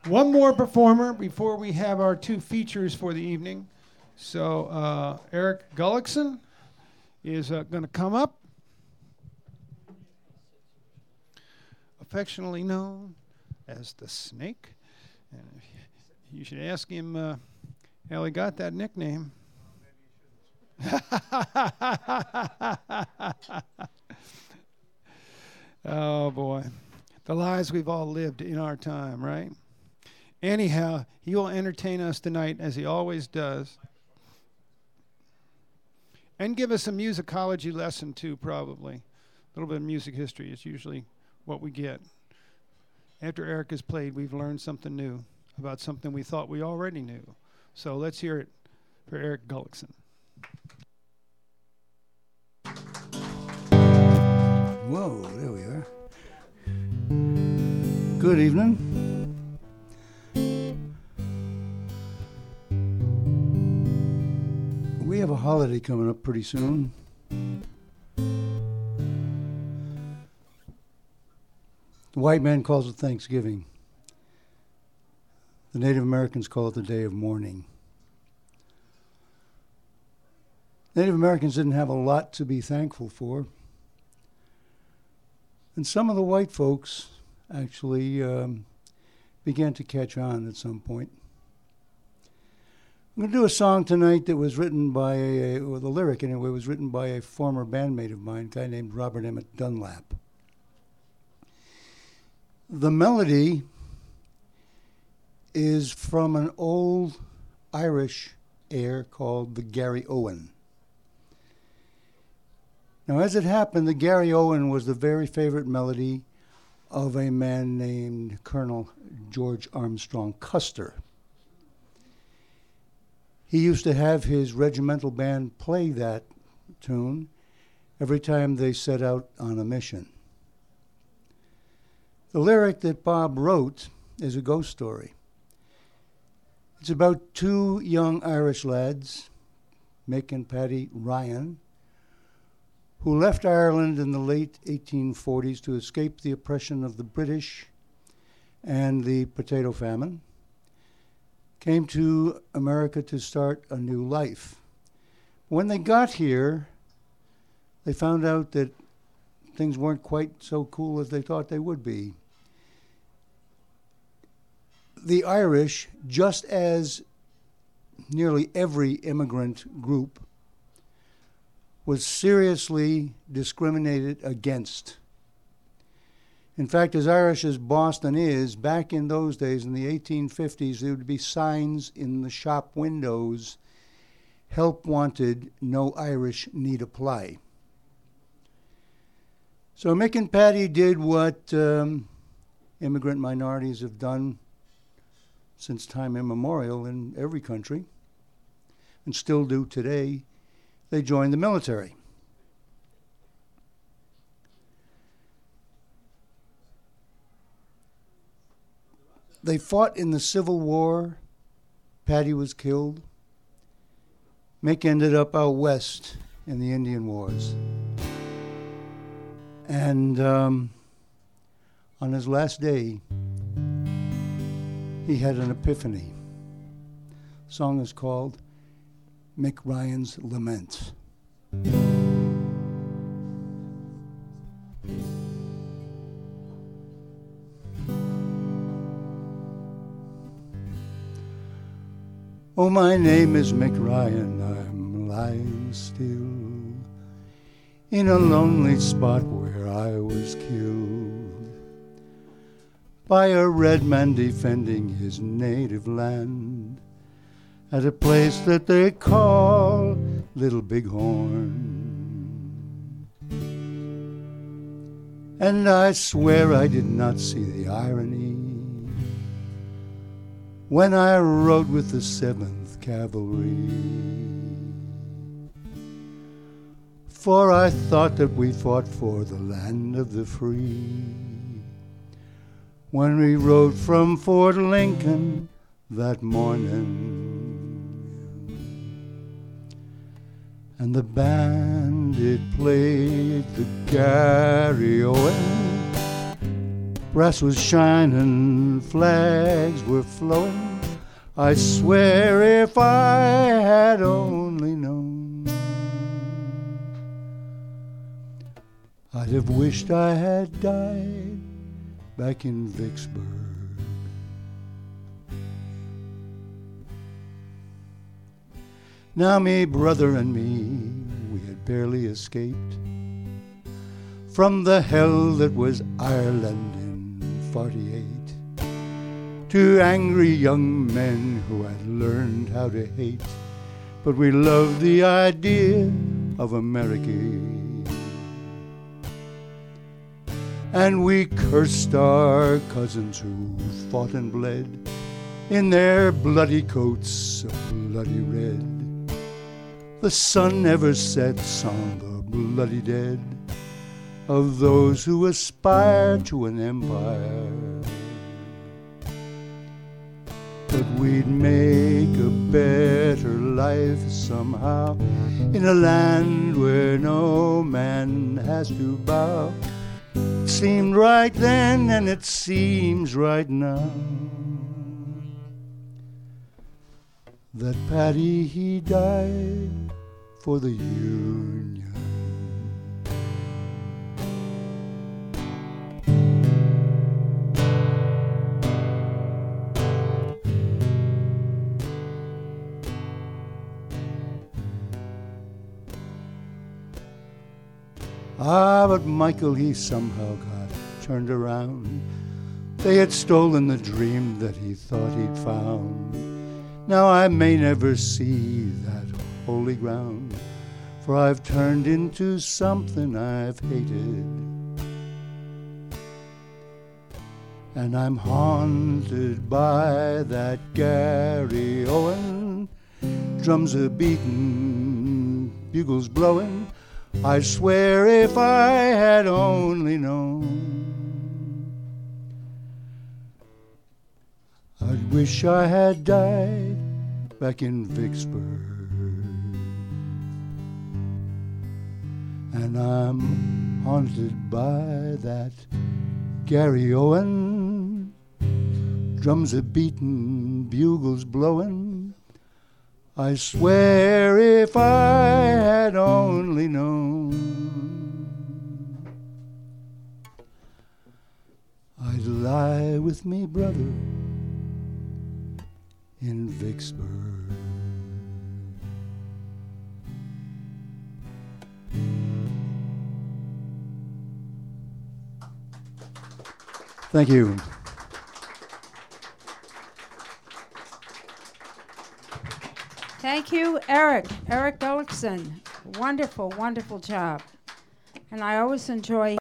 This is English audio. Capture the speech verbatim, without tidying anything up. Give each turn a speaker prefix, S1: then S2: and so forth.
S1: one more performer before we have our two features for the evening. So uh, Eric Gullickson is uh, going to come up, affectionately known as the Snake. And you should ask him uh, how he got that nickname. Oh, boy. The lives we've all lived in our time, right? Anyhow, he will entertain us tonight, as he always does. And give us a musicology lesson, too, probably. A little bit of music history is usually what we get. After Eric has played, we've learned something new about something we thought we already knew. So let's hear it for Eric Gullickson.
S2: Whoa, there we are. Good evening. We have a holiday coming up pretty soon. The white man calls it Thanksgiving. The Native Americans call it the Day of Mourning. Native Americans didn't have a lot to be thankful for. And some of the white folks actually um, began to catch on at some point. I'm going to do a song tonight that was written by, a, or the lyric anyway, was written by a former bandmate of mine, a guy named Robert Emmett Dunlap. The melody is from an old Irish air called the Gary Owen. Now, as it happened, the Gary Owen was the very favorite melody of a man named Colonel George Armstrong Custer. He used to have his regimental band play that tune every time they set out on a mission. The lyric that Bob wrote is a ghost story. It's about two young Irish lads, Mick and Paddy Ryan, who left Ireland in the late eighteen forties to escape the oppression of the British and the potato famine, came to America to start a new life. When they got here, they found out that things weren't quite so cool as they thought they would be. The Irish, just as nearly every immigrant group, was seriously discriminated against. In fact, as Irish as Boston is, back in those days, in the eighteen fifties, there would be signs in the shop windows, "Help wanted, no Irish need apply." So Mick and Paddy did what um, immigrant minorities have done since time immemorial in every country, and still do today. They joined the military. They fought in the Civil War. Paddy was killed. Mick ended up out west in the Indian Wars. And um, on his last day, he had an epiphany. The song is called Mick Ryan's Lament. Oh, my name is Mick Ryan, I'm lying still in a lonely spot where I was killed by a red man defending his native land at a place that they call Little Bighorn. And I swear I did not see the irony when I rode with the seventh Cavalry, for I thought that we fought for the land of the free when we rode from Fort Lincoln that morning. And the band, it played the Gary Owen, Brass was shining, flags were flowing. I swear if I had only known, I'd have wished I had died back in Vicksburg. Now me brother and me, we had barely escaped from the hell that was Ireland in forty-eight. Two angry young men who had learned how to hate, but we loved the idea of America. And we cursed our cousins who fought and bled in their bloody coats of bloody red. The sun never sets on the bloody dead of those who aspire to an empire. But we'd make a better life somehow in a land where no man has to bow. It seemed right then and it seems right now that Paddy, he died for the Union. Ah, but Michael, he somehow got turned around. They had stolen the dream that he thought he'd found. Now I may never see that holy ground, for I've turned into something I've hated. And I'm haunted by that Gary Owen. Drums are beating, bugles blowing. I swear if I had only known, I'd wish I had died back in Vicksburg. And I'm haunted by that Gary Owen. Drums are beating, bugles blowing. I swear if I had only known, I'd lie with me brother in Vicksburg. Thank you.
S3: Thank you, Eric. Eric Gullickson. Wonderful, wonderful job. And I always enjoy